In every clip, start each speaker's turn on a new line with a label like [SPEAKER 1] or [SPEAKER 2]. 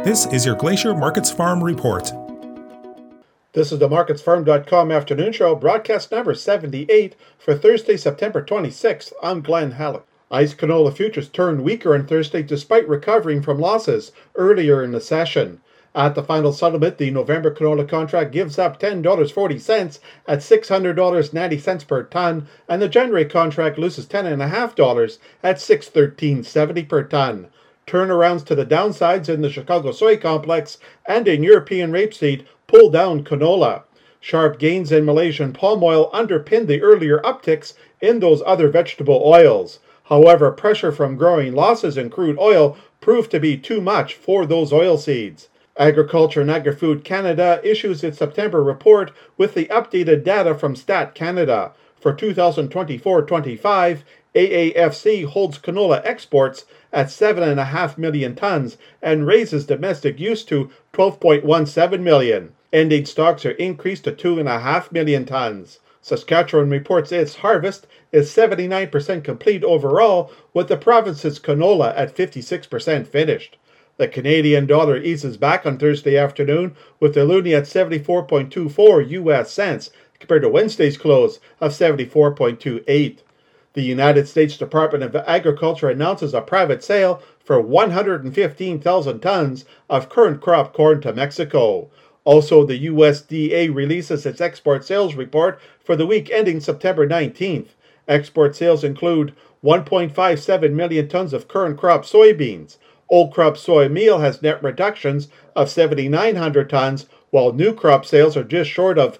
[SPEAKER 1] This is your Glacier Markets Farm Report.
[SPEAKER 2] This is the MarketsFarm.com afternoon show, broadcast number 78 for Thursday, September 26th. I'm Glenn Halleck. ICE canola futures turned weaker on Thursday despite recovering from losses earlier in the session. At the final settlement, the November canola contract gives up $10.40 at $600.90 per ton, and the January contract loses $10.50 at $613.70 per ton. Turnarounds to the downsides in the Chicago soy complex and in European rapeseed pull down canola. Sharp gains in Malaysian palm oil underpinned the earlier upticks in those other vegetable oils. However, pressure from growing losses in crude oil proved to be too much for those oilseeds. Agriculture and Agri-Food Canada issues its September report with the updated data from Stat Canada. For 2024-25, AAFC holds canola exports at 7.5 million tons and raises domestic use to 12.17 million. Ending stocks are increased to 2.5 million tons. Saskatchewan reports its harvest is 79% complete overall, with the province's canola at 56% finished. The Canadian dollar eases back on Thursday afternoon, with the loonie at 74.24 U.S. cents compared to Wednesday's close of 74.28. The United States Department of Agriculture announces a private sale for 115,000 tons of current crop corn to Mexico. Also, the USDA releases its export sales report for the week ending September 19th. Export sales include 1.57 million tons of current crop soybeans. Old crop soy meal has net reductions of 7,900 tons, while new crop sales are just short of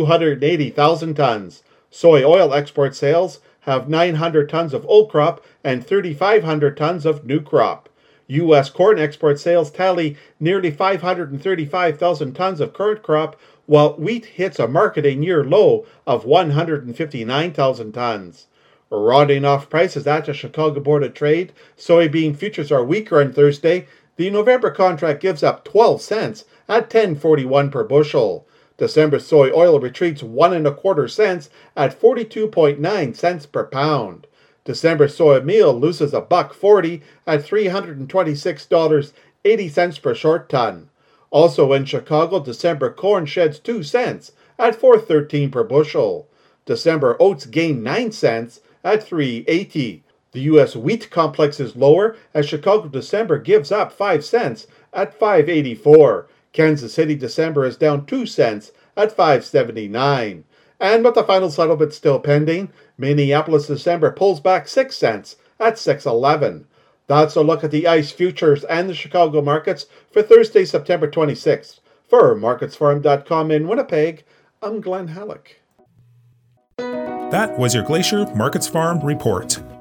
[SPEAKER 2] 280,000 tons. Soy oil export sales have 900 tons of old crop and 3,500 tons of new crop. U.S. corn export sales tally nearly 535,000 tons of current crop, while wheat hits a marketing year low of 159,000 tons. Rounding off prices at the Chicago Board of Trade, soybean futures are weaker on Thursday. The November contract gives up 12 cents at $10.41 per bushel. December soy oil retreats 1.25 cents at 42.9 cents per pound. December soy meal loses $1.40 at $326.80 per short ton. Also in Chicago, December corn sheds 2 cents at $4.13 per bushel. December oats gain 9 cents at $3.80. The U.S. wheat complex is lower as Chicago December gives up 5 cents at $5.84. Kansas City December is down 2 cents at $5.79. And with the final settlement still pending, Minneapolis December pulls back 6 cents at $6.11. That's a look at the ICE futures and the Chicago markets for Thursday, September 26th. For MarketsFarm.com in Winnipeg, I'm Glenn Halleck.
[SPEAKER 1] That was your Glacier Markets Farm Report.